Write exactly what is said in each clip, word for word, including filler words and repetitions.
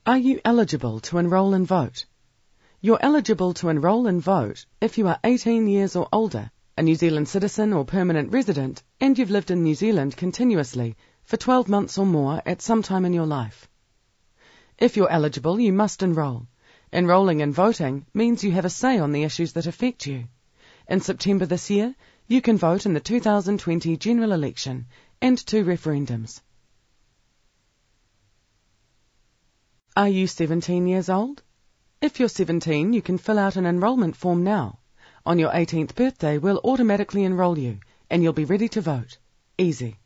Are you eligible to enrol and vote? You're eligible to enrol and vote if you are eighteen years or older, a New Zealand citizen or permanent resident, and you've lived in New Zealand continuously for twelve months or more at some time in your life. If you're eligible, you must enrol. Enrolling and voting means you have a say on the issues that affect you. In September this year, you can vote in the two thousand twenty general election and two referendums. Are you seventeen years old? If you're seventeen, you can fill out an enrolment form now. On your eighteenth birthday, we'll automatically enrol you, and you'll be ready to vote. Easy.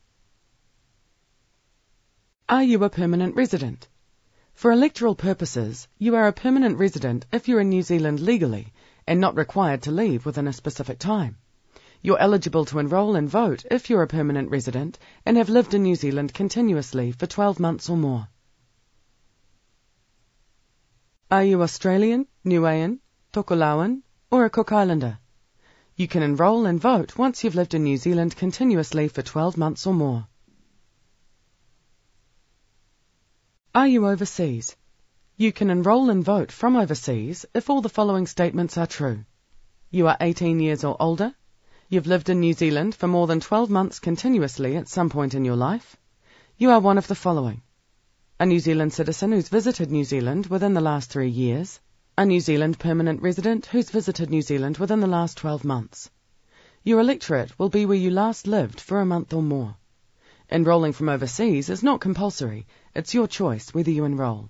Are you a permanent resident? For electoral purposes, you are a permanent resident if you're in New Zealand legally and not required to leave within a specific time. You're eligible to enrol and vote if you're a permanent resident and have lived in New Zealand continuously for twelve months or more. Are you Australian, Niuean, Tokelauan, or a Cook Islander? You can enrol and vote once you've lived in New Zealand continuously for twelve months or more. Are you overseas? You can enrol and vote from overseas if all the following statements are true. You are eighteen years or older. You've lived in New Zealand for more than twelve months continuously at some point in your life. You are one of the following: a New Zealand citizen who's visited New Zealand within the last three years, a New Zealand permanent resident who's visited New Zealand within the last twelve months. Your electorate will be where you last lived for a month or more. Enrolling from overseas is not compulsory. It's your choice whether you enrol.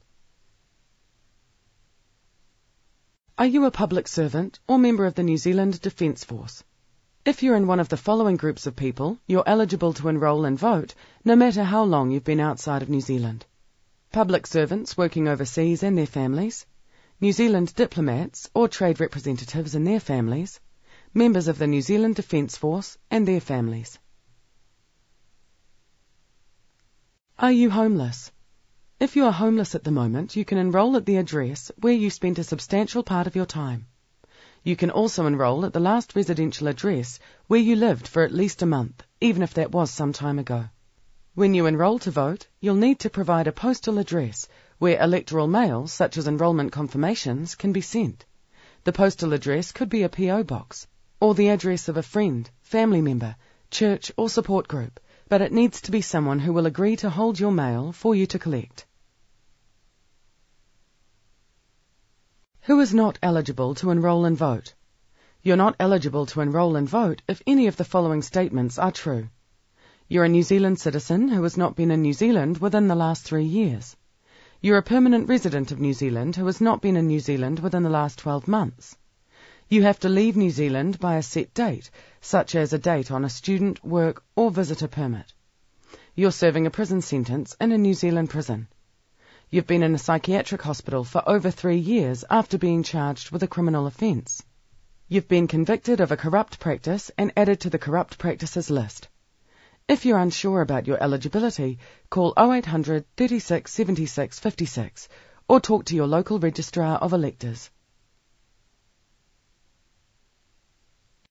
Are you a public servant or member of the New Zealand Defence Force? If you're in one of the following groups of people, you're eligible to enrol and vote no matter how long you've been outside of New Zealand. Public servants working overseas and their families, New Zealand diplomats or trade representatives and their families, members of the New Zealand Defence Force and their families. Are you homeless? If you are homeless at the moment, you can enrol at the address where you spent a substantial part of your time. You can also enrol at the last residential address where you lived for at least a month, even if that was some time ago. When you enrol to vote, you'll need to provide a postal address where electoral mail, such as enrolment confirmations, can be sent. The postal address could be a P O box, or the address of a friend, family member, church or support group, but it needs to be someone who will agree to hold your mail for you to collect. Who is not eligible to enrol and vote? You're not eligible to enrol and vote if any of the following statements are true. You're a New Zealand citizen who has not been in New Zealand within the last three years. You're a permanent resident of New Zealand who has not been in New Zealand within the last twelve months. You have to leave New Zealand by a set date, such as a date on a student, work or visitor permit. You're serving a prison sentence in a New Zealand prison. You've been in a psychiatric hospital for over three years after being charged with a criminal offence. You've been convicted of a corrupt practice and added to the corrupt practices list. If you're unsure about your eligibility, call oh eight hundred, thirty-six, seventy-six, fifty-six or talk to your local registrar of electors.